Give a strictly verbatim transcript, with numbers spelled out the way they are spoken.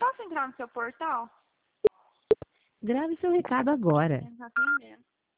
Posso entrar no seu portal? Grave seu recado agora. Não tá atendendo.